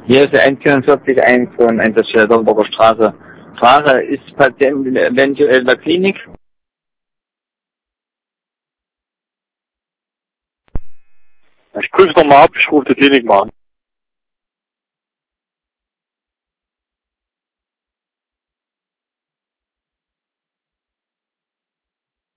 Hier ist der 144 von der Dornburger Straße. Frage, ist Patient eventuell in der Klinik? Ich prüfe nochmal ab, ich rufe die Klinik mal an.